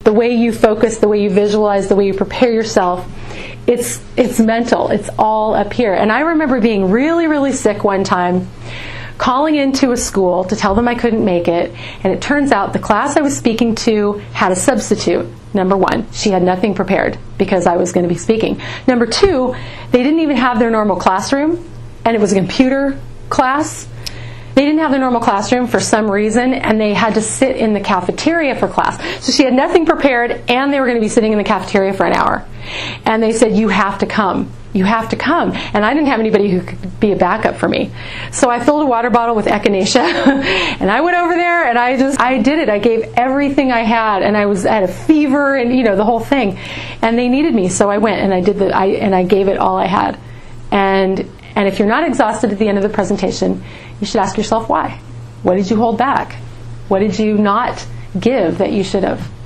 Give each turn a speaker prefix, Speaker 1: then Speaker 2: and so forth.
Speaker 1: the way you focus, the way you visualize, the way you prepare yourself, it's mental. It's all up here. And I remember being really, really sick one time, calling into a school to tell them I couldn't make it, and it turns out the class I was speaking to had a substitute. Number one, she had nothing prepared because I was going to be speaking. Number two, they didn't even have their normal classroom, and it was a computer class. They didn't have their normal classroom for some reason, and they had to sit in the cafeteria for class. So she had nothing prepared, and they were going to be sitting in the cafeteria for an hour. And they said, you have to come. You have to come. And I didn't have anybody who could be a backup for me. So I filled a water bottle with echinacea, and I went over there, and I did it. I gave everything I had, and I had a fever, and the whole thing. And they needed me, so I went, and I gave it all I had. And if you're not exhausted at the end of the presentation, you should ask yourself why. What did you hold back? What did you not give that you should have?